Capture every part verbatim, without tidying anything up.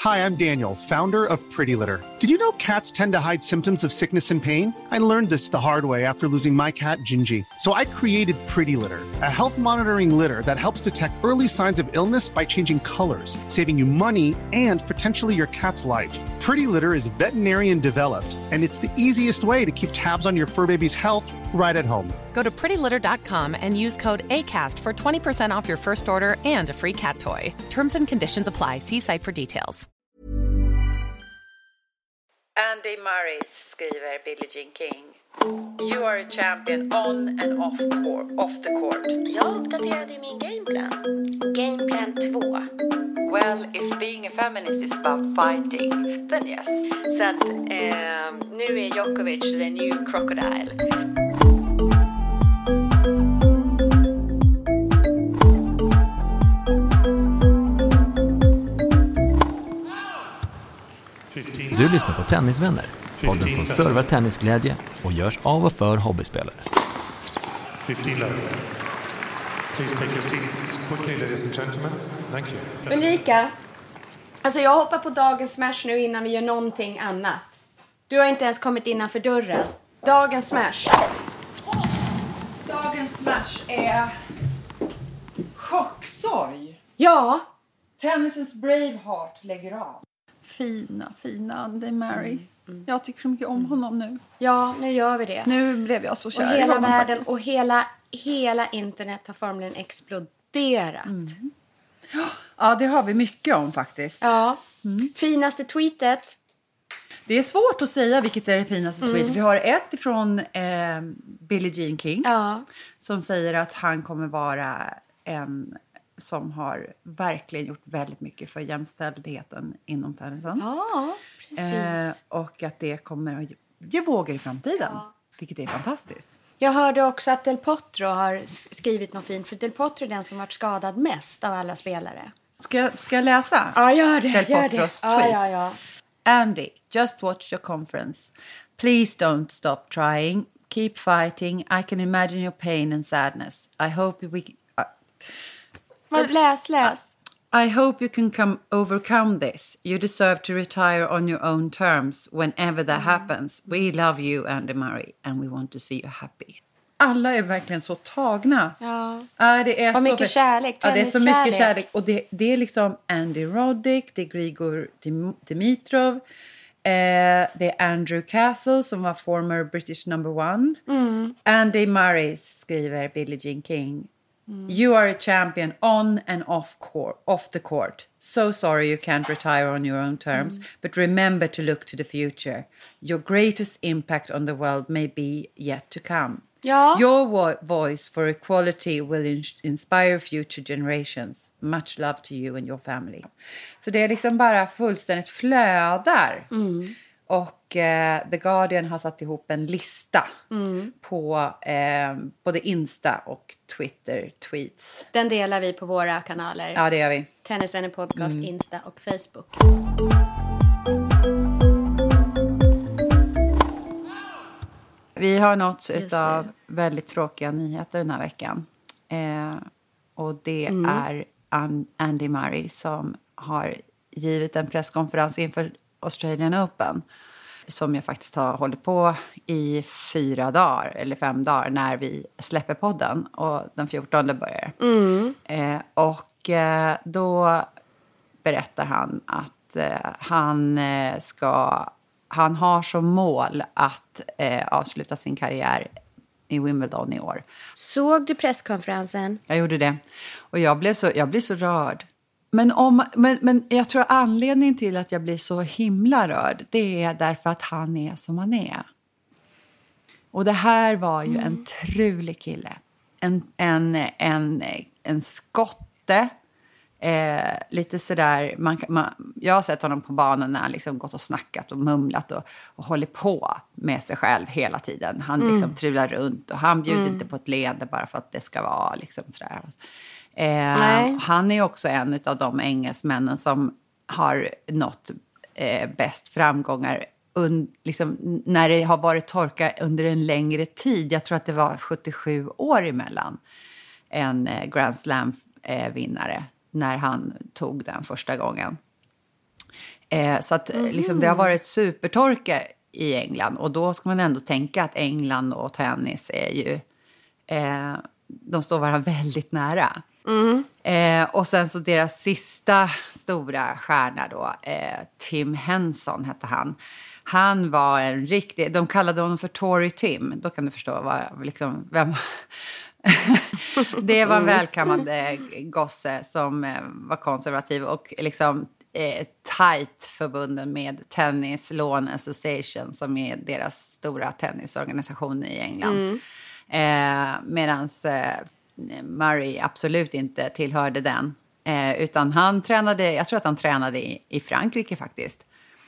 Hi, I'm Daniel, founder of Pretty Litter. Did you know cats tend to hide symptoms of sickness and pain? I learned this the hard way after losing my cat, Gingy. So I created Pretty Litter, a health monitoring litter that helps detect early signs of illness by changing colors, saving you money and potentially your cat's life. Pretty Litter is veterinarian developed, and it's the easiest way to keep tabs on your fur baby's health right at home. Go to pretty litter dot com and use code ACAST for twenty percent off your first order and a free cat toy. Terms and conditions apply. See site for details. Andy Murray skriver Billie Jean King. You are a champion on and off, court, off the court. Jag uppdaterade ju min gameplan. Gameplan två. Well, if being a feminist is about fighting, then yes. Så att eh, nu är Djokovic the new crocodile. Du lyssnar på Tennisvänner, podden som servar tennisglädje och görs av och för hobbyspelare. fifteen love. Please take your seats quickly, ladies and gentlemen. Thank you. Ulrika, alltså jag hoppar på dagens smash nu innan vi gör någonting annat. Du har inte ens kommit innanför dörren. Dagens smash. Dagens smash är chocksorg. Ja. Tennisens Braveheart lägger av. Fina, fina Andy Murray. Mm, mm. Jag tycker så mycket om honom nu. Ja, nu gör vi det. Nu blev jag så kär och hela i honom världen faktiskt. och hela, hela internet har formligen exploderat. Mm. Ja, det har vi mycket om faktiskt. Ja. Mm. Finaste tweetet. Det är svårt att säga vilket är det finaste tweetet. Mm. Vi har ett ifrån eh, Billie Jean King. Ja. Som säger att han kommer vara en som har verkligen gjort väldigt mycket för jämställdheten inom tennisen. Ja, precis. Eh, och att det kommer att ge vågor i framtiden. Ja. Vilket är fantastiskt. Jag hörde också att Del Potro har skrivit något fint. För Del Potro är den som varit skadad mest av alla spelare. Ska jag, ska jag läsa? Ja, gör det. Del gör Potros det. tweet. Ja, ja, ja. Andy, just watch your conference. Please don't stop trying. Keep fighting. I can imagine your pain and sadness. I hope we... Uh, läs, läs. I hope you can come overcome this. You deserve to retire on your own terms whenever that mm. happens. We love you, Andy Murray, and we want to see you happy. Alla är verkligen så tagna. Ja. Äh, det är och så mycket kärlek. Ja, det är så mycket kärlek. kärlek. Och det, det är liksom Andy Roddick, det är Grigor Dimitrov, eh, det är Andrew Castle som var former British number one. Mm. Andy Murray skriver Billie Jean King. Mm. You are a champion on and off court, off the court. So sorry you can't retire on your own terms, mm. but remember to look to the future. Your greatest impact on the world may be yet to come. Ja. Your vo- voice for equality will in- inspire future generations. Much love to you and your family. Så det är liksom bara fullständigt flödar. Mm. Och eh, The Guardian har satt ihop en lista mm. på eh, både Insta och Twitter-tweets. Den delar vi på våra kanaler. Ja, det gör vi. Tennisvänner podcast, mm. Insta och Facebook. Vi har nått utav väldigt tråkiga nyheter den här veckan. Eh, och det mm. är An- Andy Murray som har givit en presskonferens inför Australian Open. Som jag faktiskt har hållit på i fyra dagar eller fem dagar när vi släpper podden. Och den fjortonde börjar. Mm. Eh, och eh, då berättar han att eh, han eh, ska... Han har som mål att eh, avsluta sin karriär i Wimbledon i år. Såg du presskonferensen? Jag gjorde det. Och jag blev så, jag blev så rörd. Men, om, men, men jag tror anledningen till att jag blir så himla rörd, det är därför att han är som han är. Och det här var ju mm. en trulig kille. En, en, en, en skotte. Eh, lite sådär, man, man, jag har sett honom på banan när han liksom gått och snackat och mumlat och, och håller på med sig själv hela tiden. Han mm. liksom trular runt och han bjuder mm. inte på ett leende bara för att det ska vara liksom sådär. Eh, han är också en av de engelsmännen som har nått eh, bäst framgångar und, liksom, när det har varit torka under en längre tid. Jag tror att det var sjuttiosju år emellan en eh, Grand Slam-vinnare. Eh, när han tog den första gången. Eh, så att Mm. liksom, det har varit supertorka i England. Och då ska man ändå tänka att England och tennis är ju... Eh, de står varandra väldigt nära. Mm. Eh, och sen så deras sista stora stjärna då, eh, Tim Henson hette han. Han var en riktig, de kallade honom för Tory Tim. Då kan du förstå vad, liksom, vem... Det var en välkammad eh, gosse som eh, var konservativ och liksom eh, tight förbunden med Tennis Lawn Association som är deras stora tennisorganisation i England. Mm. Eh, medans eh, Murray absolut inte tillhörde den. Eh, utan han tränade, jag tror att han tränade i, i Frankrike faktiskt.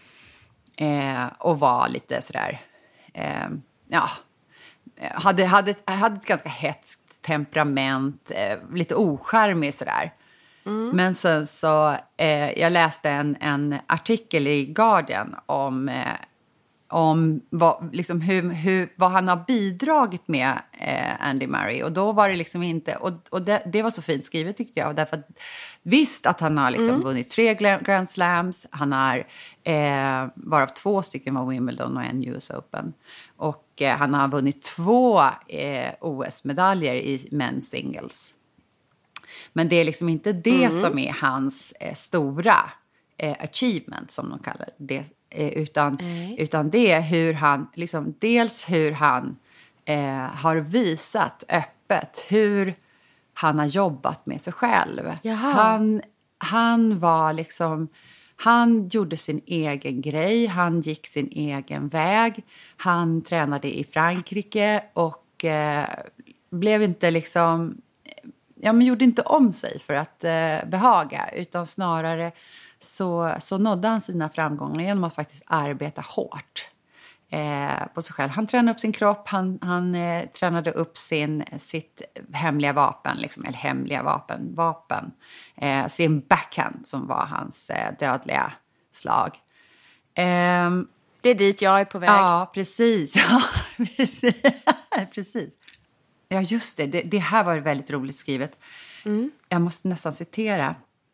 Eh, och var lite sådär, eh, ja, hade, hade, hade ett ganska hetskt temperament, eh, lite ocharmig sådär. Mm. Men sen så, eh, jag läste en, en artikel i Guardian om, eh, om vad, liksom hur, hur, vad han har bidragit med eh, Andy Murray. Och då var det liksom inte, och, och det, det var så fint skrivet tyckte jag. Därför att visst att han har liksom mm. vunnit tre Grand Slams, han har eh, varav två stycken var Wimbledon och en U S Open. Och eh, han har vunnit två eh, O S-medaljer i men's singles. Men det är liksom inte det mm. som är hans eh, stora eh, achievement som de kallar det. Eh, utan, mm. utan det är hur han, liksom, dels hur han eh, har visat öppet hur han har jobbat med sig själv. Han, han var liksom, han gjorde sin egen grej, han gick sin egen väg. Han tränade i Frankrike och eh, blev inte liksom, ja men gjorde inte om sig för att eh, behaga, utan snarare så, så nådde han sina framgångar genom att faktiskt arbeta hårt eh, på sig själv. Han tränade upp sin kropp, han, han eh, tränade upp sin, sitt hemliga vapen, liksom, eller hemliga vapen, vapen eh, sin backhand som var hans eh, dödliga slag. Eh, det är dit jag är på väg. Ja, precis. Ja, precis. precis. Ja, just det. det. Det här var väldigt roligt skrivet. Mm. Jag måste nästan citera.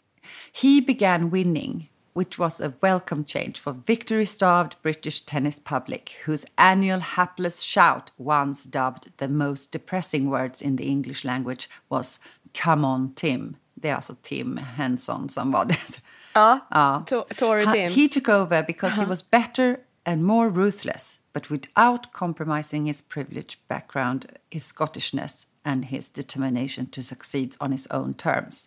He began winning, which was a welcome change for victory-starved British tennis public, whose annual hapless shout, once dubbed the most depressing words in the English language, was "Come on, Tim." Det är alltså Tim Henson som var det. Ja, ja. To- Tory Tim. He took over because uh-huh. he was better and more ruthless, but without compromising his privileged background, his Scottishness and his determination to succeed on his own terms.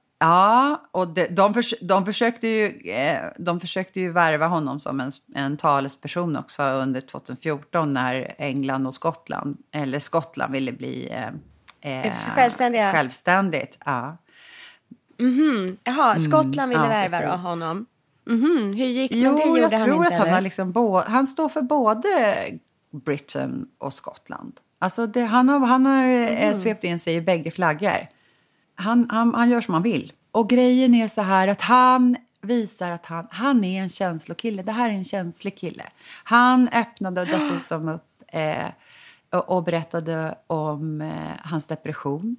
Ja, och de, de, förs- de, försökte ju, eh, de försökte ju värva honom som en, en talesperson också under tjugohundrafjorton när England och Skottland, eller Skottland ville bli eh, eh, självständiga. Självständigt. Ja. Mhm. Jaha, Skottland ville Mm, ja, värva precis. honom. Mhm. Hur gick det? Jo, Men det gjorde jag han tror inte, att han eller? har liksom bo- han står för både Britain och Skottland. Alltså det, han har, han har mm. svept in sig i bägge flaggor. Han, han, han gör som han vill. Och grejen är så här att han visar att han, han är en känslokille. Det här är en känslig kille. Han öppnade dessutom upp eh, och, och berättade om eh, hans depression.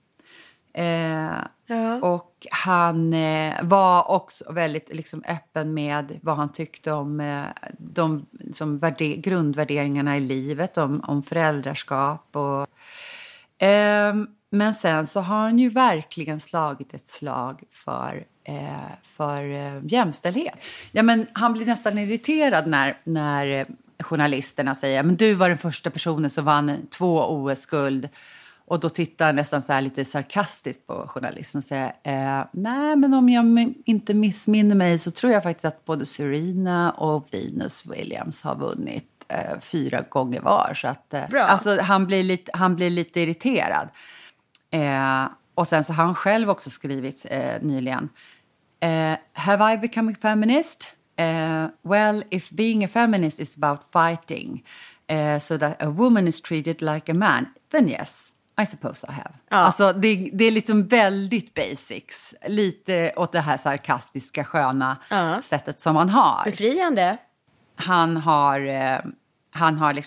Eh, ja. Och han eh, var också väldigt liksom, öppen med vad han tyckte om eh, de som värde- grundvärderingarna i livet, om, om föräldraskap. Och, eh, men sen så har han ju verkligen slagit ett slag för, eh, för eh, jämställdhet. Ja, men han blir nästan irriterad när, när journalisterna säger men du var den första personen som vann två O S-guld. Och då tittar han nästan så här lite sarkastiskt på journalisten och säger eh, nej men om jag inte missminner mig så tror jag faktiskt att både Serena och Venus Williams har vunnit eh, fyra gånger var. Så att, eh, alltså, han, blir lite, han blir lite irriterad. Eh, och sen så har han själv också skrivit eh, nyligen. Eh, Have I become a feminist? Eh, well, if being a feminist is about fighting eh, so that a woman is treated like a man, then yes. I suppose I have. Ja. Alltså det, det är liksom väldigt basics. Lite åt det här sarkastiska, sköna ja. sättet som han har. Befriande. Han har, eh, han har liksom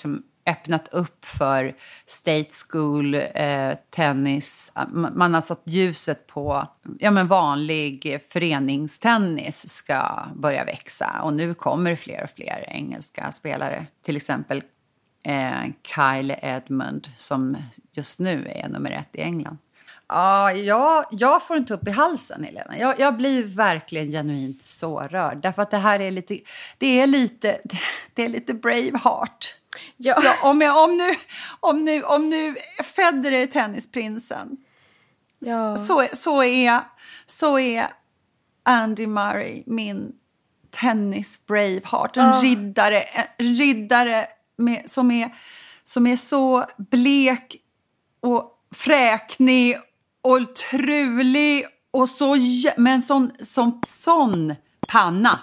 öppnat upp för state school eh, tennis. Man har satt ljuset på ja, men vanlig föreningstennis ska börja växa. Och nu kommer fler och fler engelska spelare. Till exempel eh, Kyle Edmund som just nu är nummer ett i England. Ja, jag, jag får inte upp i halsen, Helena. Jag, jag blir verkligen genuint så rörd. Därför att det här är lite, det är lite, det är lite Braveheart. Ja. Ja, om, jag, om, nu, om, nu, om nu Federer är tennisprinsen ja. så, så, är, så är Andy Murray min tennis Braveheart. En oh. riddare, en riddare med, som, är, som är så blek och fräknig och trulig och så, men sån, sån, sån panna.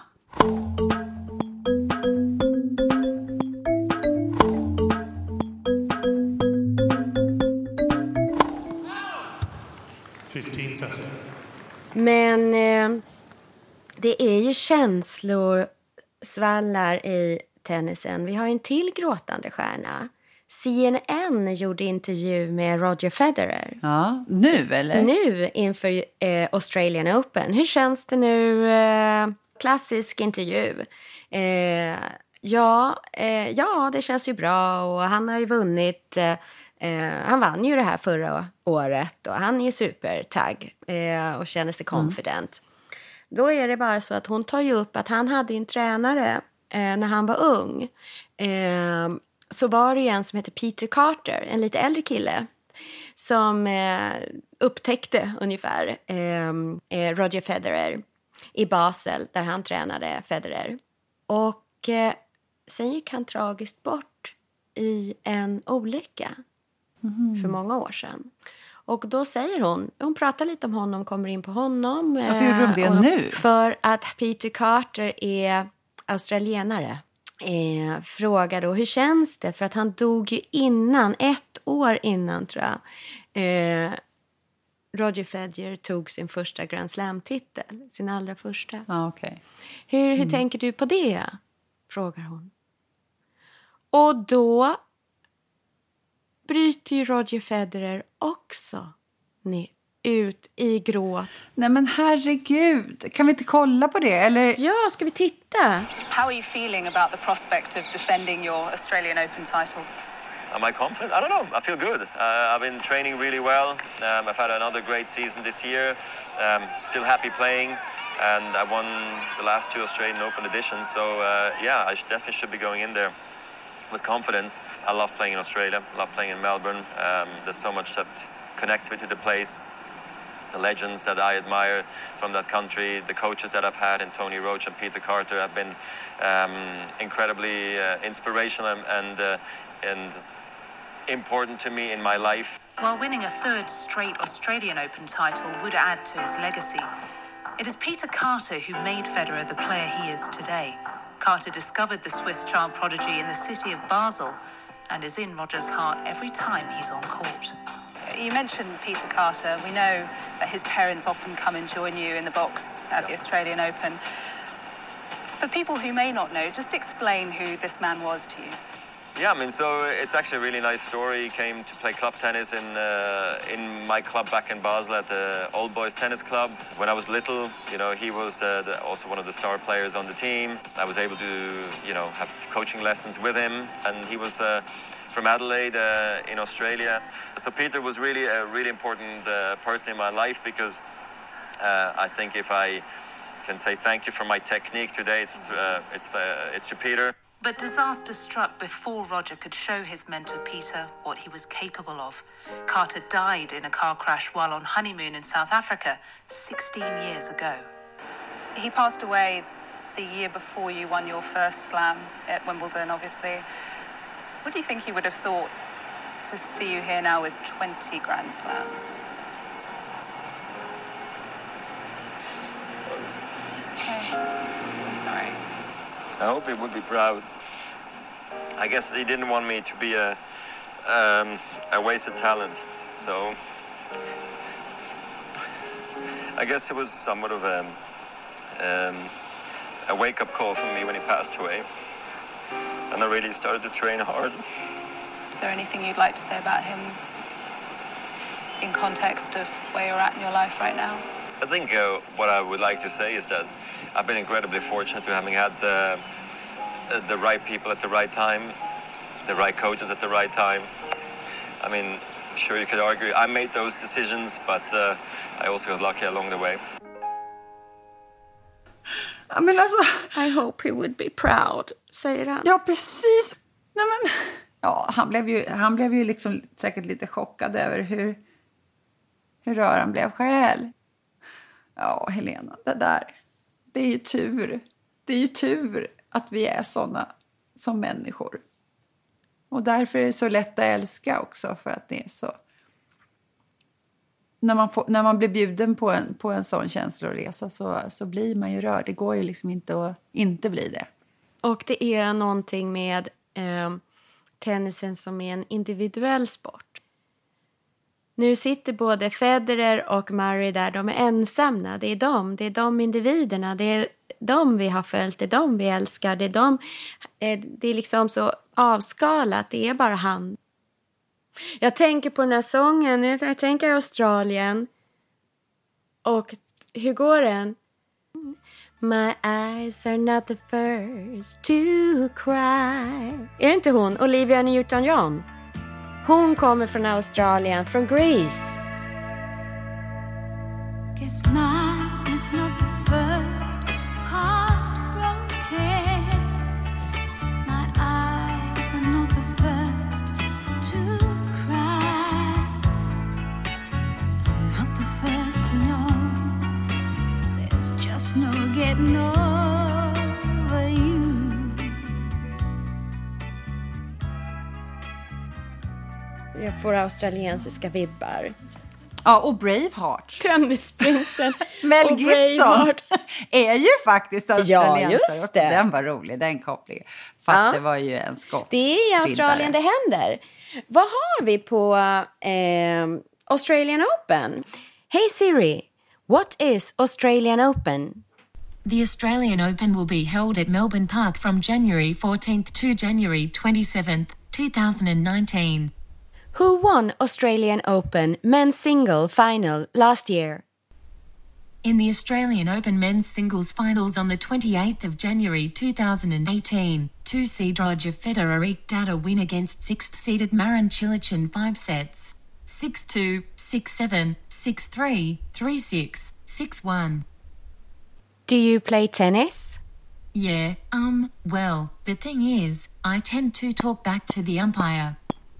Men eh, det är ju känslor svallar i tennisen. Vi har en till gråtande stjärna. C N N gjorde intervju med Roger Federer. Ja, nu eller? Nu inför eh, Australian Open. Hur känns det nu? Eh, klassisk intervju. Eh, ja, eh, ja, det känns ju bra och han har ju vunnit. Eh, eh, han vann ju det här förra året och han är ju supertagg eh, och känner sig confident. Mm. Då är det bara så att hon tar ju upp att han hade en tränare eh, när han var ung. Eh, så var det ju en som heter Peter Carter, en lite äldre kille som eh, upptäckte ungefär eh, Roger Federer i Basel där han tränade Federer. Och eh, sen gick han tragiskt bort i en olycka mm. för många år sedan. Och då säger hon, hon pratar lite om honom, kommer in på honom. Varför gjorde de det eh, nu? För att Peter Carter är australienare. Eh, frågar då, hur känns det? För att han dog ju innan, ett år innan tror jag. Eh, Roger Federer tog sin första Grand Slam-titel. Sin allra första. Ah, okay. Hur, hur mm. tänker du på det? Frågar hon. Och då bryter ju Roger Federer också ner. Ut i gråt. Nej men herregud, kan vi inte kolla på det? Eller? Ja, ska vi titta? How are you feeling about the prospect of defending your Australian Open title? Am I confident? I don't know. I feel good. Uh, I've been training really well. Um, I've had another great season this year. Um, still happy playing. And I won the last two Australian Open editions. So uh, yeah, I should, definitely should be going in there with confidence. I love playing in Australia. I love playing in Melbourne. Um, there's so much that connects me to the place. The legends that I admire from that country, the coaches that I've had in Tony Roach and Peter Carter have been um, incredibly uh, inspirational and, uh, and important to me in my life. While winning a third straight Australian Open title would add to his legacy, it is Peter Carter who made Federer the player he is today. Carter discovered the Swiss child prodigy in the city of Basel and is in Roger's heart every time he's on court. You mentioned Peter Carter. We know that his parents often come and join you in the box at the Australian Open. For people who may not know, just explain who this man was to you. Yeah, I mean, so it's actually a really nice story. He came to play club tennis in uh, in my club back in Basel at the Old Boys Tennis Club. When I was little, you know, he was uh, the, also one of the star players on the team. I was able to, you know, have coaching lessons with him, and he was uh, from Adelaide uh, in Australia. So Peter was really a really important uh, person in my life because uh, I think if I can say thank you for my technique today, it's uh, it's uh, it's to Peter. But disaster struck before Roger could show his mentor Peter what he was capable of. Carter died in a car crash while on honeymoon in South Africa sixteen years ago. He passed away the year before you won your first slam at Wimbledon, obviously. What do you think he would have thought to see you here now with twenty Grand Slams? It's okay. I'm sorry. I hope he would be proud. I guess he didn't want me to be a um, a wasted talent, so I guess it was somewhat of a um, a wake-up call for me when he passed away, and I really started to train hard. there anything you'd like to say about him in context of where you're at in your life right now? I think uh, what I would like to say is that I've been incredibly fortunate to having had uh, the right people at the right time, the right coaches at the right time. I mean, sure you could argue I made those decisions, but uh, I also got lucky along the way. Ja, men alltså... I hope he would be proud, säger han. Ja, precis. Nej, men... Ja, han blev ju, han blev ju liksom säkert lite chockad över hur, hur rör han blev själv. Ja, Helena, det där. Det är ju tur. Det är ju tur att vi är såna som människor. Och därför är det så lätt att älska också, för att det är så... När man, får, när man blir bjuden på en, på en sån känsloresa så, så blir man ju rörd. Det går ju liksom inte att inte bli det. Och det är någonting med eh, tennisen som är en individuell sport. Nu sitter både Federer och Murray där. De är ensamma. Det är de. Det är de individerna. Det är de vi har följt. Det är de vi älskar. Det är de. Eh, det är liksom så avskalat. Det är bara han. Jag tänker på den här sången. Jag tänker Australien. Och hur går den? My eyes are not the first to cry. Är det inte hon? Olivia Newton-John. Hon kommer från Australien, från Greece. Guess mine is not the first heartbroken. My eyes are not the first to cry. I'm not the first to know. There's just no getting over you. Jag får australiensiska vibbar. Ja, och Braveheart. Tennisprinsen. Mel och Gibson Braveheart. är ju faktiskt australiensare. Ja, just det. Den var rolig, den kopplingen. Fast ja. Det var ju en skott. Det är i Australien det händer. Vad har vi på eh, Australian Open? Hey Siri, what is Australian Open? The Australian Open will be held at Melbourne Park from January fourteenth to January twenty-seventh, twenty nineteen. Who won Australian Open men's single final last year? In the Australian Open men's singles finals on the twenty-eighth of January twenty eighteen, two-seed Roger Federer eked out a win against sixth-seeded Marin Cilic in five sets. six two, six seven, six three, three six, six one. Do you play tennis? Yeah, um, well, the thing is, I tend to talk back to the umpire.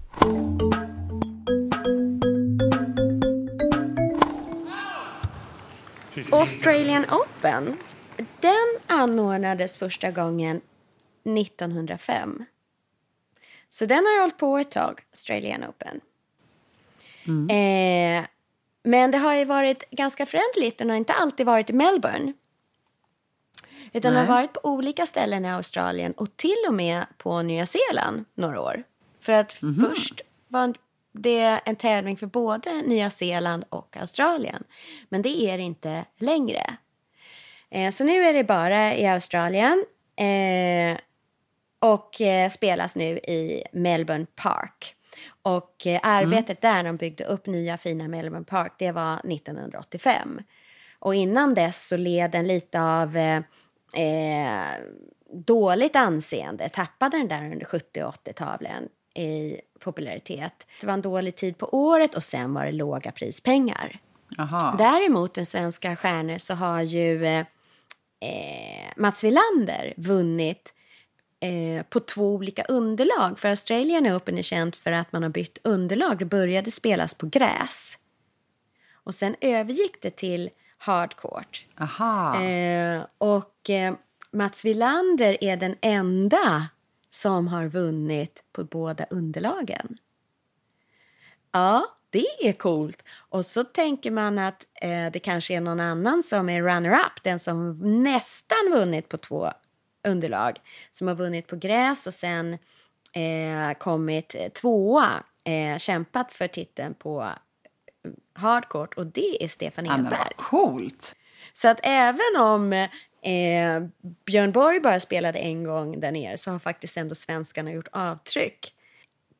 Australian Open, den anordnades första gången nittonhundrafem. Så den har jag hållit på ett tag, Australian Open. Mm. Eh, men det har ju varit ganska förändligt. Den har inte alltid varit i Melbourne. Utan den har varit på olika ställen i Australien och till och med på Nya Zeeland några år. För att mm-hmm. först var det en tävling för både Nya Zeeland och Australien. Men det är det inte längre. Eh, så nu är det bara i Australien. Eh, och eh, spelas nu i Melbourne Park. Och eh, arbetet mm. där de byggde upp nya fina Melbourne Park, det var nittonhundraåttiofem. Och innan dess så led den lite av eh, eh, dåligt anseende. Tappade den där under sjuttio- och åttio-talen i popularitet. Det var en dålig tid på året och sen var det låga prispengar. Aha. Däremot den svenska stjärnor så har ju eh, Mats Wilander vunnit eh, på två olika underlag. För Australian Open är känt för att man har bytt underlag. Det började spelas på gräs. Och sen övergick det till hardcourt. Aha. Eh, och eh, Mats Wilander är den enda som har vunnit på båda underlagen. Ja, det är coolt. Och så tänker man att eh, det kanske är någon annan som är runner-up. Den som nästan vunnit på två underlag. Som har vunnit på gräs och sen eh, kommit tvåa. Eh, kämpat för titeln på hardcourt. Och det är Stefan Edberg. Ja, men vad coolt. Så att även om eh, Björn Borg bara spelade en gång där nere så har faktiskt ändå svenskarna gjort avtryck.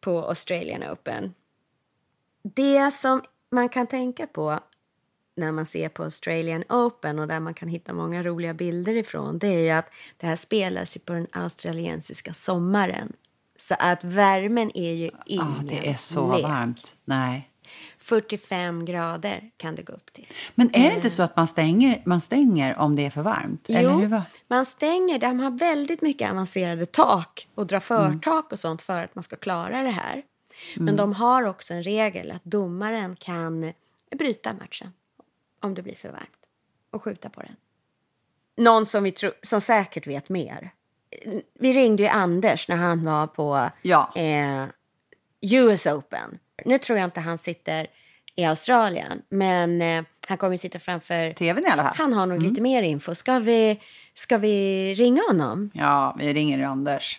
på Australian Open. Det som man kan tänka på när man ser på Australian Open och där man kan hitta många roliga bilder ifrån, det är ju att det här spelas ju på den australiensiska sommaren. Så att värmen är ju ingen ah, det är så lek. varmt. Nej. fyrtiofem grader kan det gå upp till. Men är det inte så att man stänger, man stänger om det är för varmt? Jo, eller hur? Man stänger. De har väldigt mycket avancerade tak och drar förtak mm. och sånt för att man ska klara det här. Mm. Men de har också en regel att domaren kan bryta matchen om det blir för varmt och skjuta på den. Någon som, vi tro, som säkert vet mer. Vi ringde ju Anders när han var på ja. eh, U S Open. Nu tror jag inte han sitter i Australien, men eh, han kommer sitta framför tvn i alla fall. Han har nog mm. lite mer info. Ska vi, ska vi ringa honom? Ja, vi ringer Anders.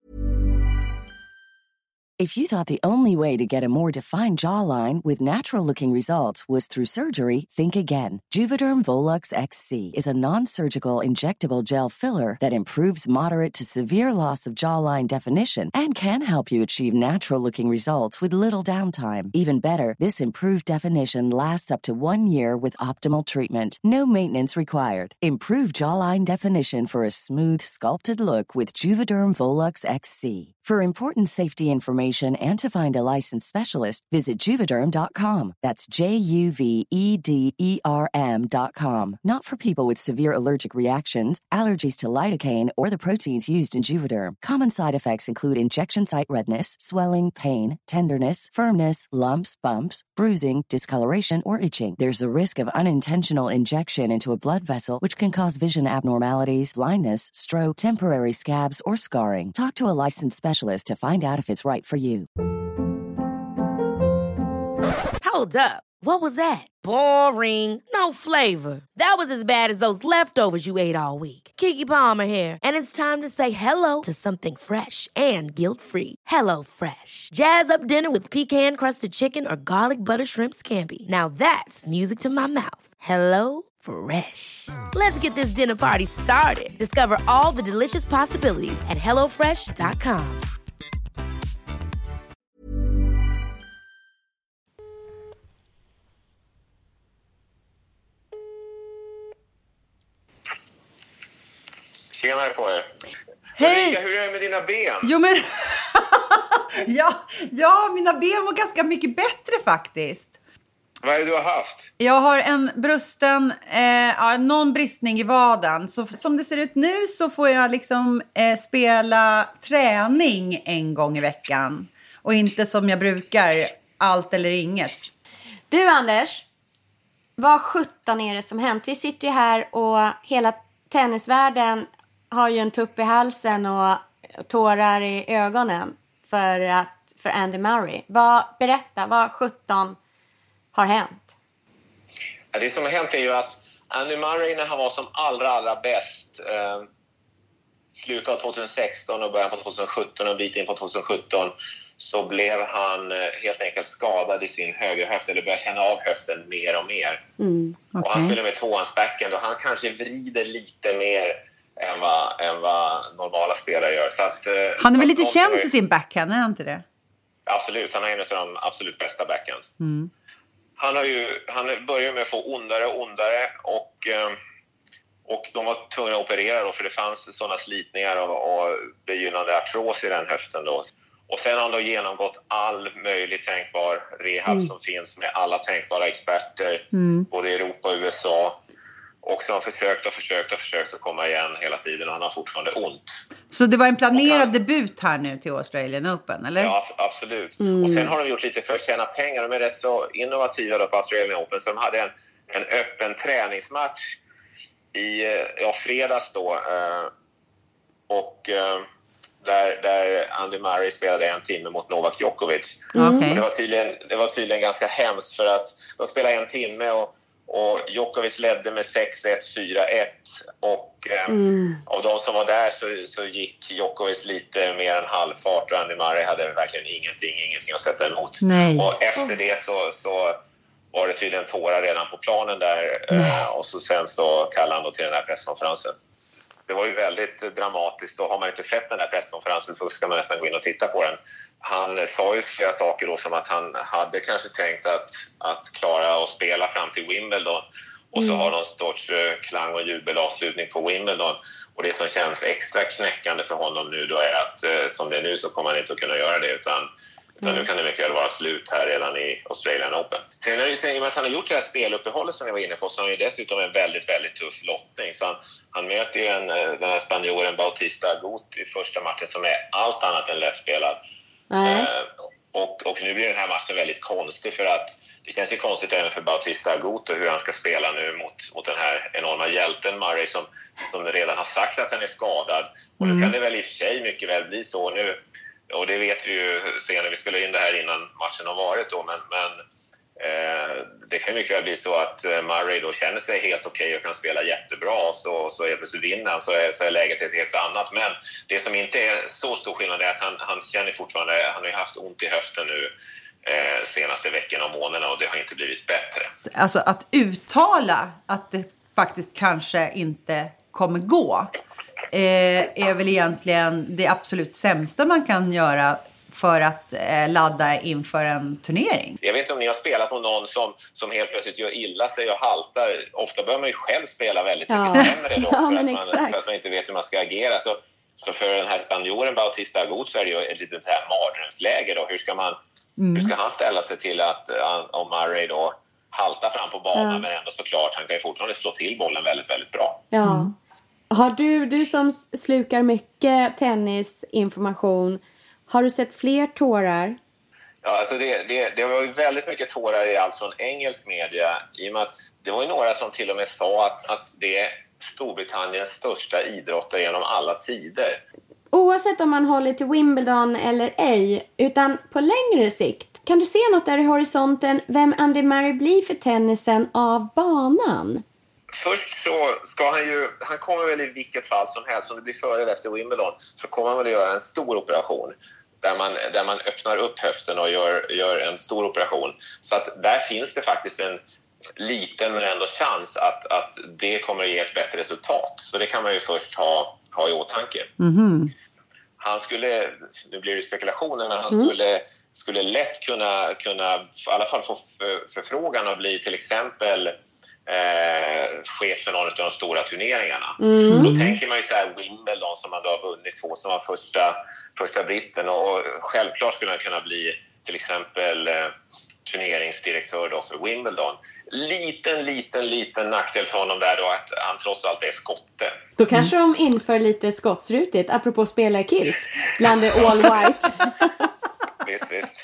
If you thought the only way to get a more defined jawline with natural-looking results was through surgery, think again. Juvederm Volux X C is a non-surgical injectable gel filler that improves moderate to severe loss of jawline definition and can help you achieve natural-looking results with little downtime. Even better, this improved definition lasts up to one year with optimal treatment. No maintenance required. Improve jawline definition for a smooth, sculpted look with Juvederm Volux X C. For important safety information and to find a licensed specialist, visit Juvederm dot com. That's J U V E D E R M dot com. Not for people with severe allergic reactions, allergies to lidocaine, or the proteins used in Juvederm. Common side effects include injection site redness, swelling, pain, tenderness, firmness, lumps, bumps, bruising, discoloration, or itching. There's a risk of unintentional injection into a blood vessel, which can cause vision abnormalities, blindness, stroke, temporary scabs, or scarring. Talk to a licensed specialist to find out if it's right for you. Hold up. What was that? Boring. No flavor. That was as bad as those leftovers you ate all week. Keke Palmer here, and it's time to say hello to something fresh and guilt-free. Hello Fresh. Jazz up dinner with pecan-crusted chicken or garlic butter shrimp scampi. Now that's music to my mouth. Hello Fresh. Let's get this dinner party started. Discover all the delicious possibilities at hello fresh dot com. Tjenare på er. Hej! Ulrika, hur är det med dina ben? Jo men... ja, ja, mina ben var ganska mycket bättre faktiskt. Vad är det du har haft? Jag har en brusten, eh, ja, någon bristning i vaden. Så som det ser ut nu så får jag liksom eh, spela träning en gång i veckan. Och inte som jag brukar, allt eller inget. Du Anders, vad sjutton är det som hänt? Vi sitter ju här och hela tennisvärlden har ju en tupp i halsen och tårar i ögonen för, att, för Andy Murray. Vad, berätta, vad sjutton har hänt? Ja, det som har hänt är ju att Andy Murray när han var som allra allra bäst eh, slutet av tjugohundrasexton och början på tjugosjutton och bit in på tjugosjutton så blev han eh, helt enkelt skadad i sin högra höft eller började känna av höften mer och mer. Mm, okay. Och han spelar med tvåhandsbacken och han kanske vrider lite mer än vad, än vad normala spelare gör. Så att, eh, han är väl lite känd ju... för sin backhand, är han inte det? Absolut, han är en av de absolut bästa backhands. Mm. Han, har ju, han började med att få ondare och ondare och, och de var tvungna att operera då för det fanns sådana slitningar och, och begynnande artros i den höften då. Och sen har han då genomgått all möjlig tänkbar rehab mm. som finns med alla tänkbara experter mm. både i Europa och U S A. Och så har han försökt och försökt och försökt att komma igen hela tiden och han har fortfarande ont. Så det var en planerad han, debut här nu till Australian Open, eller? Ja, absolut. Mm. Och sen har de gjort lite för att tjäna pengar. De är rätt så innovativa då på Australian Open. Så de hade en, en öppen träningsmatch i ja, fredags då. Eh, och eh, där, där Andy Murray spelade en timme mot Novak Djokovic. Mm. Och det var, tydligen, det var tydligen ganska hemskt för att de spelade en timme och Och Djokovic ledde med sex ett, fyra ett och eh, mm. av de som var där så, så gick Djokovic lite mer än halvfart och Andy Murray hade verkligen ingenting, ingenting att sätta emot. Nej. Och efter det så, så var det tydligen tårar redan på planen där eh, och så sen så kallade han då till den här presskonferensen. det var ju väldigt dramatiskt, och har man inte sett den där presskonferensen så ska man nästan gå in och titta på den. Han sa ju flera saker då, som att han hade kanske tänkt att, att klara att spela fram till Wimbledon och så mm. har någon sorts klang- och jubelavslutning på Wimbledon. Och det som känns extra knäckande för honom nu då är att som det är nu så kommer han inte att kunna göra det, utan Så nu kan det mycket väl vara slut här redan i Australian Open. Sen är det ju att han har gjort det här speluppehållet som jag var inne på, så har han ju dessutom en väldigt, väldigt tuff lottning. Så han, han möter ju en, den här spanjoren Bautista Agut i första matchen som är allt annat än lättspelad. Mm. Eh, och, och nu blir den här matchen väldigt konstig, för att det känns ju konstigt även för Bautista Agut hur han ska spela nu mot, mot den här enorma hjälten Murray som, som redan har sagt att han är skadad. Och nu mm. kan det väl i och för sig mycket väl bli så nu. Och det vet vi ju sen när vi skulle in det här innan matchen har varit då. Men, men eh, det kan mycket väl bli så att Murray då känner sig helt okej okay och kan spela jättebra. Så, så är plötsligt vinner han, så är, så är läget ett helt annat. Men det som inte är så stor skillnad är att han, han känner fortfarande, han har ju haft ont i höften nu eh, senaste veckorna och månaderna, och det har inte blivit bättre. Alltså att uttala att det faktiskt kanske inte kommer gå Eh, är väl egentligen det absolut sämsta man kan göra för att eh, ladda inför en turnering. Jag vet inte om ni har spelat på någon som, som helt plötsligt gör illa sig och haltar. Ofta bör man ju själv spela väldigt mycket ja. sämre då, ja, för, att man, för att man inte vet hur man ska agera. Så, så för den här spanjoren Bautista Agut så är det ju ett litet så här mardrömsläge då. Hur ska, man, mm. hur ska han ställa sig till att om Murray då haltar fram på banan, ja. men ändå såklart han kan ju fortfarande slå till bollen väldigt, väldigt bra. Ja. Mm. Har du, du som slukar mycket tennisinformation, har du sett fler tårar? Ja, alltså det, det, det var ju väldigt mycket tårar i allt från engelsk media, i och med att det var ju några som till och med sa att, att det är Storbritanniens största idrottare genom alla tider. Oavsett om man håller till Wimbledon eller ej, utan på längre sikt, kan du se något där i horisonten vem Andy Murray blir för tennisen av banan? Först så ska han ju, han kommer väl i vilket fall som helst, om det blir före eller efter Wimbledon, så kommer han väl att göra en stor operation där man, där man öppnar upp höften och gör, gör en stor operation. Så att där finns det faktiskt en liten men ändå chans att, att det kommer att ge ett bättre resultat. Så det kan man ju först ha, ha i åtanke. Mm-hmm. Han skulle, nu blir det spekulationer, men han mm. skulle, skulle lätt kunna, kunna i alla fall få förfrågan att bli till exempel Eh, chef för någon av de stora turneringarna. Mm. Då tänker man ju så här Wimbledon som man då har vunnit två, som var första, första britten, och, och självklart skulle han kunna bli till exempel eh, turneringsdirektör då för Wimbledon. Liten, liten, liten nackdel för honom där då att han trots allt är skotte. Då kanske mm. de inför lite skottsrutigt, apropå spela kilt, bland det all white. Visst, visst.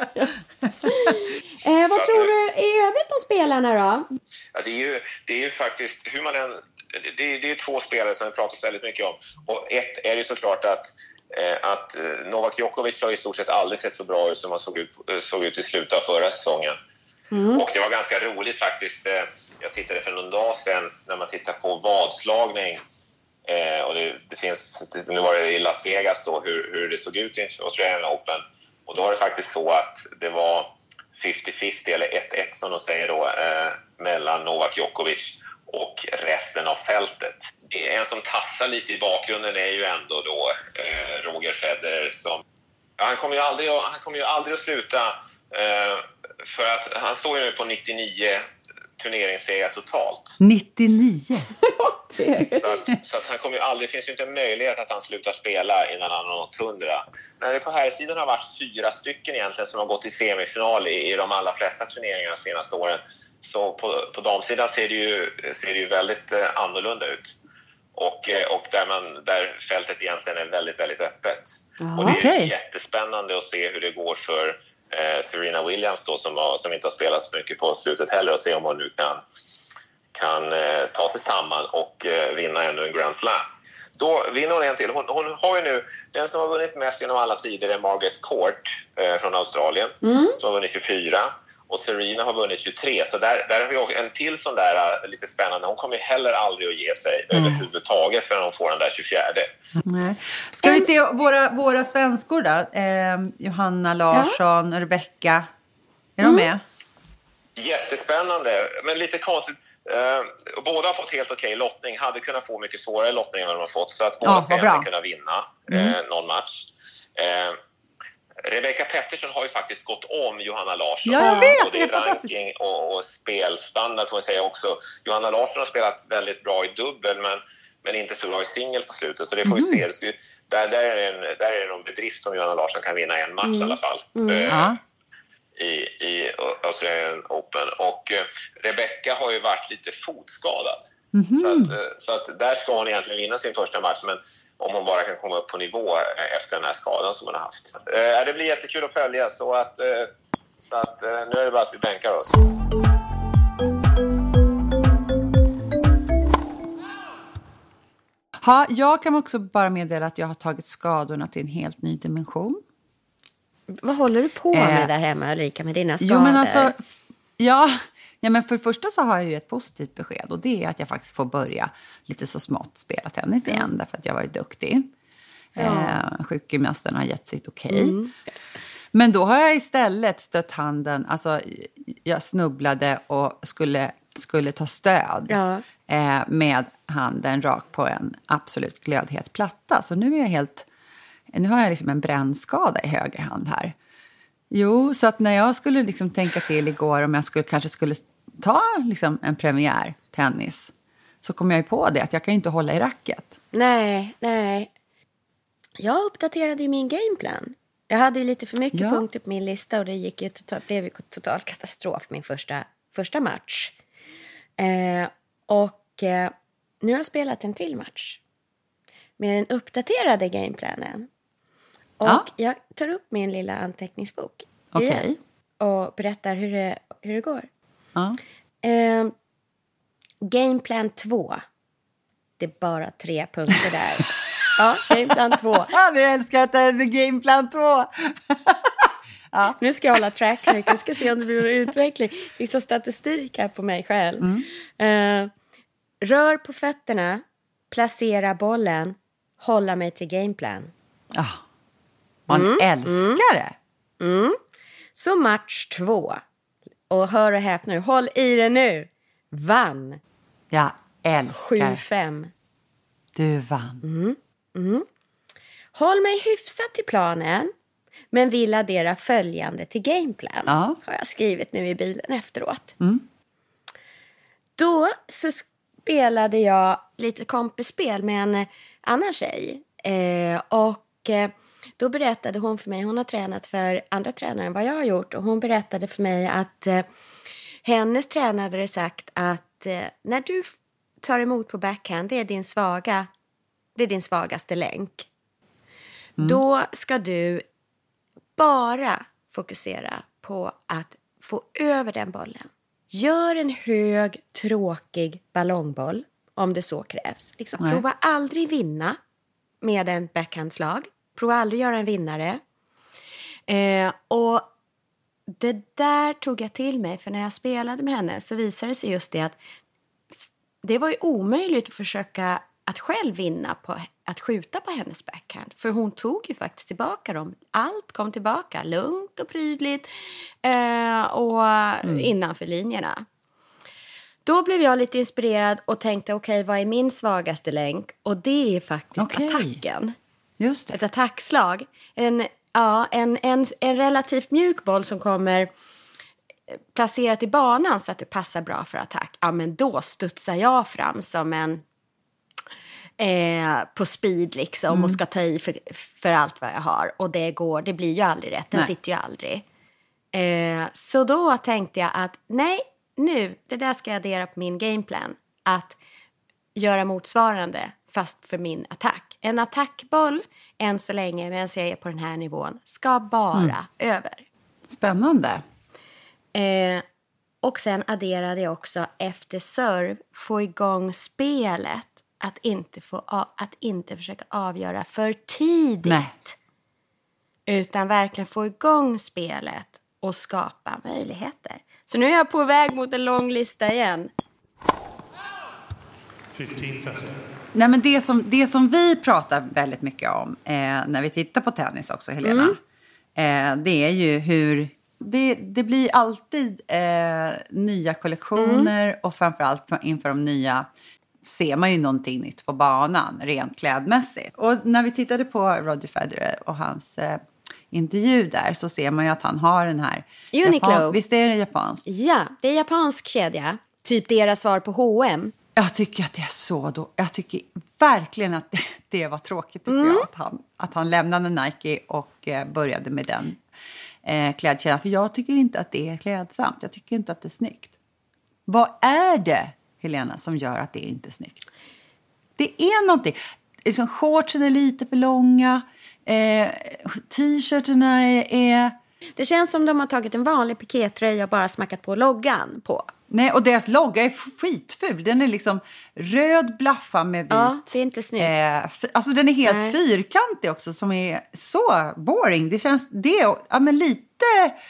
eh, vad så, tror du i övrigt om spelarna då? Ja, det, är ju, det är ju faktiskt hur man än, det, är, det är två spelare som vi pratar väldigt mycket om. Och ett är ju såklart att, eh, att Novak Djokovic har i stort sett aldrig sett så bra ut som han såg ut, såg ut i slutet av förra säsongen. Mm. Och det var ganska roligt faktiskt. Jag tittade för någon dag sedan när man tittar på vadslagning. Eh, och det, det finns, nu var det i Las Vegas då, hur, hur det såg ut i Australian Open. Och då var det faktiskt så att det var femtio femtio eller ett ett som de säger då eh, mellan Novak Djokovic och resten av fältet. En som tassar lite i bakgrunden är ju ändå då eh, Roger Federer som, ja, han kommer ju aldrig, han kommer ju aldrig att sluta eh, för att han står ju nu på nittionio turneringssegrar totalt. nittionio? så, att, så att han kommer ju aldrig, det finns ju inte en möjlighet att han slutar spela innan han har nått hundra. När det på här sidan har varit fyra stycken egentligen som har gått i semifinal i, i de allra flesta turneringarna de senaste åren. Så på, på damsidan ser det ju, ser det ju väldigt eh, annorlunda ut. Och, eh, och där, man, där fältet egentligen är väldigt, väldigt öppet. Ah, och det är okay. jättespännande att se hur det går för eh, Serena Williams då, som, har, som inte har spelat så mycket på slutet heller, och se om hon nu kan kan eh, ta sig samman och eh, vinna ännu en Grand Slam. Då vinner hon en till. Hon, hon har ju nu, den som har vunnit mest genom alla tider är Margaret Court eh, från Australien, mm. som har vunnit tjugofyra, och Serena har vunnit tjugotre. Så där, där har vi också en till sån där uh, lite spännande. Hon kommer ju heller aldrig att ge sig mm. överhuvudtaget förrän hon får den där tjugofjärde. Nej. Ska vi se våra, våra svenskor då? Eh, Johanna Larsson, ja. Rebecca. Är mm. de med? Jättespännande, men lite konstigt. Eh, båda har fått helt okej okay lottning. Hade kunnat få mycket svårare lottning än vad de har fått. Så att båda ja, ska egentligen kunna vinna eh, mm. någon match. Eh, Rebecca Pettersson har ju faktiskt gått om Johanna Larsson. Ja, jag vet. Både i ranking och, och spelstandard får jag säga också. Johanna Larsson har spelat väldigt bra i dubbel men, men inte så bra i singel på slutet. Så det får vi mm. se. Så där, där, är det en, där är det någon bedrift om Johanna Larsson kan vinna en match mm. i alla fall. Mm. Eh, ja. i, i Australian Open. Och eh, Rebecca har ju varit lite fotskadad. Mm-hmm. Så, att, eh, så att där ska hon egentligen vinna sin första match. Men om hon bara kan komma upp på nivå efter den här skadan som hon har haft. Eh, det blir jättekul att följa. Så att, eh, så att eh, nu är det bara att vi bänkar oss. Ha, jag kan också bara meddela att jag har tagit skadorna till en helt ny dimension. Vad håller du på med eh, där hemma, Ulrika, med dina skador? Jo, men alltså, ja, ja, men för det första så har jag ju ett positivt besked. Och det är att jag faktiskt får börja lite så smått spela tennis igen. Mm. Därför att jag har varit duktig. Ja. Eh, sjukgymnasten har gett sitt okej. Okay. Mm. Men då har jag istället stött handen. Alltså, jag snubblade och skulle, skulle ta stöd. Ja. Eh, med handen rakt på en absolut glödhet platta. Så nu är jag helt... Nu har jag liksom en brännskada i höger hand här. Jo, så att när jag skulle liksom tänka till igår om jag skulle, kanske skulle ta liksom en premiär tennis så kom jag ju på det att jag kan ju inte hålla i racket. Nej, nej. Jag uppdaterade ju min gameplan. Jag hade ju lite för mycket ja. punkter på min lista och det gick ju total, blev ju total katastrof min första, första match. Eh, och eh, nu har jag spelat en till match med den uppdaterade gameplanen. Och ja. jag tar upp min lilla anteckningsbok okay. igen och berättar hur det, hur det går. Ja. Eh, gameplan två. Det är bara tre punkter där. Ja, gameplan två. Vi älskar att det är gameplan två. Ja. Nu ska jag hålla track. Nu ska se om det blir en utveckling. Vissa statistik här på mig själv. Mm. Eh, rör på fötterna. Placera bollen. Hålla mig till gameplan. Ja. Man mm. älskar det. Mm. Mm. Så match två. Och hör och häpna nu. Håll i det nu. Vann. Jag älskar. sju fem. Du vann. Mm. Mm. Håll mig hyfsat till planen. Men vill addera följande till gameplan. Ja. Har jag skrivit nu i bilen efteråt. Mm. Då så spelade jag lite kompisspel med en annan tjej. Eh, och eh, då berättade hon för mig. Hon har tränat för andra tränare än vad jag har gjort. Och hon berättade för mig att eh, hennes tränare hade sagt att eh, när du tar emot på backhand. Det är din svaga. Det är din svagaste länk. Mm. Då ska du bara fokusera på att få över den bollen. Gör en hög, tråkig ballongboll om det så krävs. Liksom, prova aldrig vinna med en backhandslag. Prova aldrig göra en vinnare. Eh, och det där tog jag till mig. För när jag spelade med henne så visade det sig just det att det var ju omöjligt att försöka att själv vinna på att skjuta på hennes backhand. För hon tog ju faktiskt tillbaka dem. Allt kom tillbaka lugnt och prydligt eh, och mm. innanför linjerna. Då blev jag lite inspirerad och tänkte okej, okay, vad är min svagaste länk? Och det är faktiskt okay. attacken. Just det. Ett attackslag. En, ja, en, en, en relativt mjuk boll som kommer placerat i banan så att det passar bra för attack. Ja, men då studsar jag fram som en Eh, på speed liksom mm. och ska ta i för, för allt vad jag har och det går, det blir ju aldrig rätt, den nej. sitter ju aldrig eh, så då tänkte jag att nej, nu, det där ska jag addera på min gameplan, att göra motsvarande fast för min attack. En attackboll än så länge medan jag är på den här nivån ska bara mm. över. Spännande. eh, och sen adderade jag också efter serve få igång spelet. Att inte, få, att inte försöka avgöra för tidigt. Nej. Utan verkligen få igång spelet och skapa möjligheter. Så nu är jag på väg mot en lång lista igen. Nej, men det som, det som vi pratar väldigt mycket om eh, när vi tittar på tennis också, Helena. Mm. Eh, det är ju hur Det, det blir alltid eh, nya kollektioner mm. och framförallt inför de nya ser man ju någonting nytt på banan rent klädmässigt. Och när vi tittade på Roger Federer och hans eh, intervju där så ser man ju att han har den här Uniqlo. Japan, visst är det japanskt? Ja, det är japansk kedja. Typ deras svar på H och M. Jag tycker att det är så då. Jag tycker verkligen att det, det var tråkigt tycker mm. jag att han, att han lämnade Nike och eh, började med den eh, klädkedjan. För jag tycker inte att det är klädsamt. Jag tycker inte att det är snyggt. Vad är det, Helena, som gör att det inte är snyggt? Det är någonting. Liksom, shortsen är lite för långa. Eh, t-shirtarna är, är... Det känns som de har tagit en vanlig pikétröja och bara smackat på loggan på. Nej, och deras logga är skitful. Den är liksom röd blaffa med vit. Ja, det är inte snyggt. Eh, f- alltså den är helt Nej. fyrkantig också som är så boring. Det känns, det är ja, men lite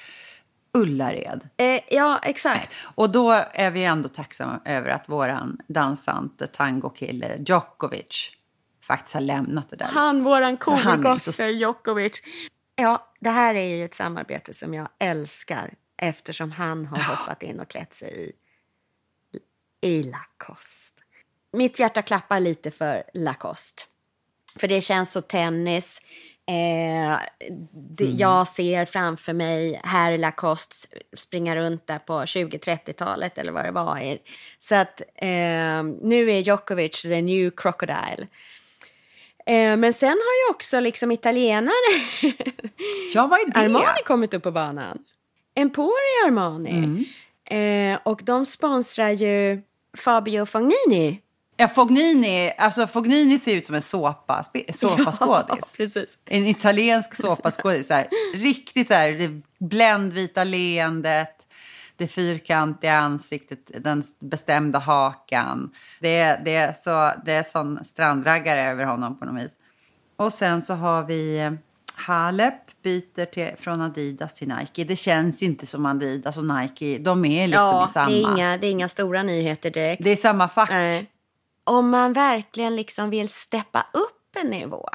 Ullared. Eh, ja, exakt. Nej. Och då är vi ändå tacksamma över att våran dansante tangokille Djokovic faktiskt har lämnat det där. Han, våran coolgosse så... Djokovic. Ja, det här är ju ett samarbete som jag älskar. Eftersom han har hoppat in och klätt sig i, i Lacoste. Mitt hjärta klappar lite för Lacoste. För det känns så tennis. Eh, det, mm. Jag ser framför mig här Lacoste springa runt där på tjugo-trettiotalet eller vad det var. Så att eh, nu är Djokovic the new crocodile. Eh, men sen har ju också liksom italienare ja, vad är det? Armani kommit upp på banan. Emporio Armani. Mm. Eh, och de sponsrar ju Fabio Fognini. Ja, Fognini, alltså Fognini ser ut som en såpa, såpaskådis. Ja, precis. En italiensk såpaskådis. Så här, riktigt så här, det bländvita leendet, det fyrkantiga ansiktet, den bestämda hakan. Det är, det är, så, det är sån strandraggare över honom på något vis. Och sen så har vi... Halep byter till, från Adidas till Nike. Det känns inte som Adidas och Nike. De är liksom ja, i samma... Det är, inga, det är inga stora nyheter direkt. Det är samma fack. Eh, om man verkligen liksom vill steppa upp en nivå.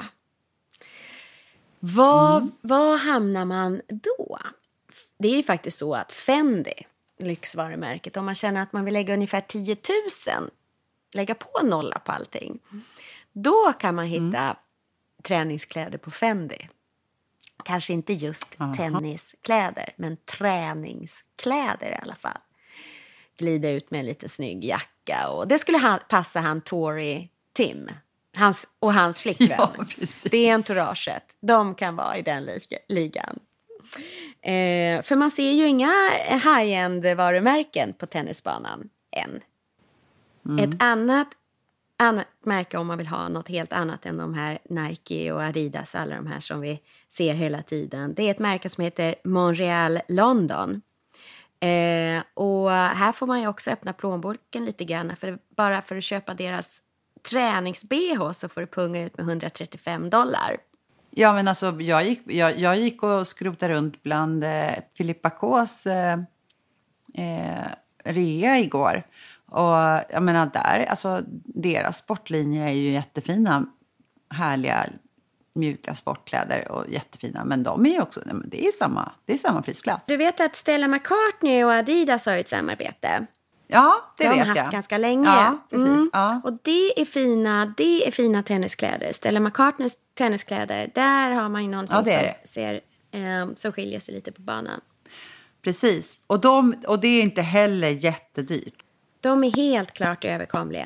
Var, mm. var hamnar man då? Det är ju faktiskt så att Fendi, lyxvarumärket, om man känner att man vill lägga ungefär tio tusen, lägga på nolla på allting. Då kan man hitta mm. träningskläder på Fendi. Kanske inte just Aha. tenniskläder, men träningskläder i alla fall. Glida ut med en lite snygg jacka. Och det skulle ha, passa han Tori Tim hans, och hans flickvän. Ja, det är entouraget. De kan vara i den li- ligan. Eh, för man ser ju inga high-end varumärken på tennisbanan än. Mm. Ett annat annat märke om man vill ha något helt annat än de här Nike och Adidas, alla de här som vi ser hela tiden. Det är ett märke som heter Montreal London. Eh, och här får man ju också öppna plånboken lite grann. För bara för att köpa deras tränings-B H så får du punga ut med hundratrettiofem dollar. Ja, men alltså jag gick, jag, jag gick och skrotade runt bland eh, Filippa K's eh, eh, rea igår. Och jag menar där, alltså deras sportlinjer är ju jättefina, härliga, mjuka sportkläder och jättefina. Men de är ju också, det är samma, det är samma prisklass. Du vet att Stella McCartney och Adidas har ett samarbete. Ja, det de vet jag. De har haft ganska länge. Ja, precis. Mm. Ja. Och det är fina, det är fina tenniskläder. Stella McCartneys tenniskläder, där har man ju någonting ja, det är det. som, ser, eh, som skiljer sig lite på banan. Precis, och, de, och det är inte heller jättedyrt. De är helt klart överkomliga.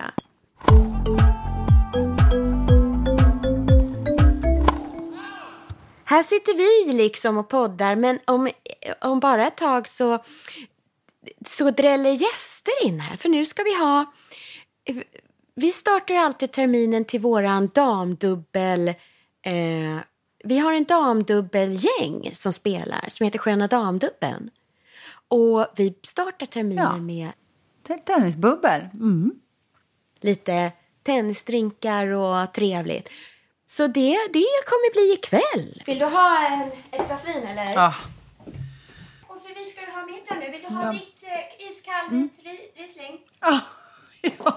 Här sitter vi liksom och poddar, men om, om bara ett tag så, så dräller gäster in här. För nu ska vi ha... Vi startar ju alltid terminen till våran damdubbel... Eh, vi har en damdubbelgäng som spelar, som heter Sköna damdubbeln. Och vi startar terminen ja. med... Tennisbubbel. Mm. Lite tennisdrinkar och trevligt. Så det, det kommer bli ikväll. Vill du ha en, ett glas vin eller? Ja. Och för vi ska ju ha middag nu. Vill du ha ja. vit, eh, iskall vit mm. Riesling? Ja. Ja.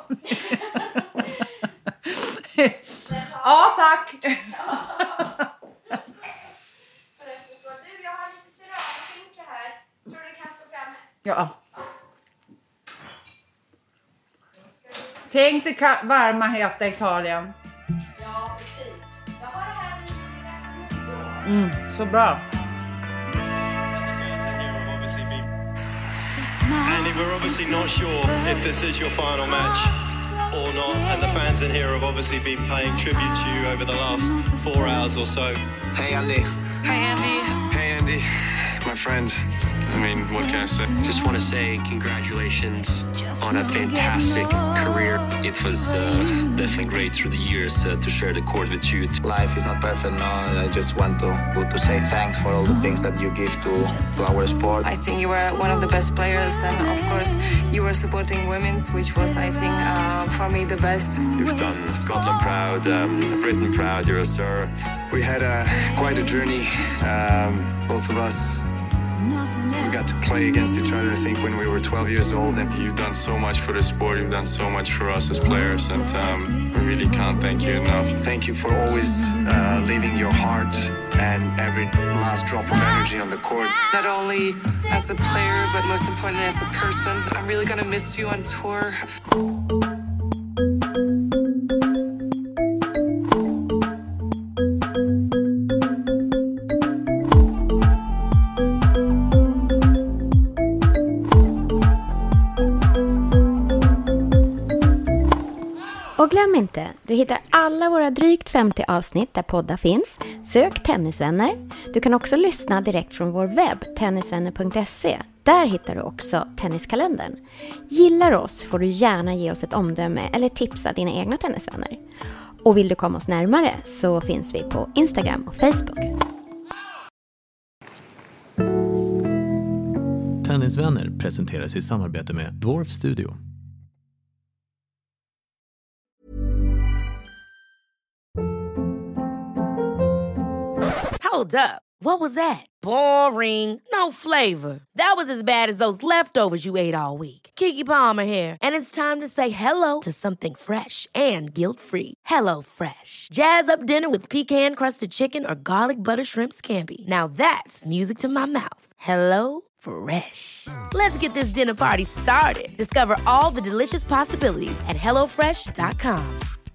Ja, tack. Du, jag har lite serrano-skinka här. Tänk dig ka- varma, heta Italien. Ja, precis. Jag har det här i... Mm, så bra. Andy, we're obviously not sure if this is your final match or not, and the fans in here have obviously been paying tribute to you over the last four hours or so. Hey Andy. Hi Andy. Hey Andy, my friend. I mean, what can I say? Just want to say congratulations on a fantastic career. It was uh, definitely great through the years uh, to share the court with you. Life is not perfect now. I just want to to say thanks for all the things that you give to, to our sport. I think you were one of the best players, and of course you were supporting women's, which was, I think, uh, for me the best. You've done Scotland proud, um, Britain proud. You're a sir. We had a, quite a journey, um, both of us. We got to play against each other, I think, when we were twelve years old. And you've done so much for the sport. You've done so much for us as players. And um, we really can't thank you enough. Thank you for always uh, leaving your heart and every last drop of energy on the court. Not only as a player, but most importantly as a person. I'm really gonna miss you on tour. Och glöm inte, du hittar alla våra drygt femtio avsnitt där poddar finns. Sök Tennisvänner. Du kan också lyssna direkt från vår webb, tennisvänner punkt se. Där hittar du också tenniskalendern. Gillar oss får du gärna ge oss ett omdöme eller tipsa dina egna tennisvänner. Och vill du komma oss närmare så finns vi på Instagram och Facebook. Tennisvänner presenteras i samarbete med Dwarf Studio. Hold up. What was that? Boring. No flavor. That was as bad as those leftovers you ate all week. Keke Palmer here, and it's time to say hello to something fresh and guilt-free. Hello Fresh. Jazz up dinner with pecan-crusted chicken or garlic butter shrimp scampi. Now that's music to my mouth. Hello Fresh. Let's get this dinner party started. Discover all the delicious possibilities at hello fresh dot com.